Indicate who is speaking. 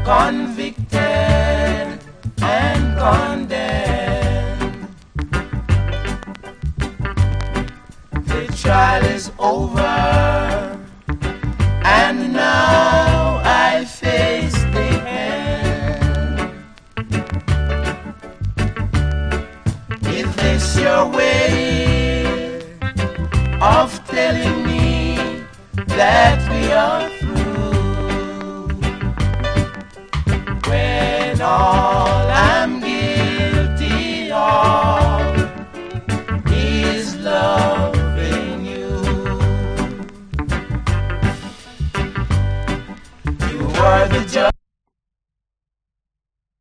Speaker 1: convicted and condemned. The trial is over, and now I face the end. Is this your way of telling me that we are through, when all I'm guilty of is loving you? You were the judge.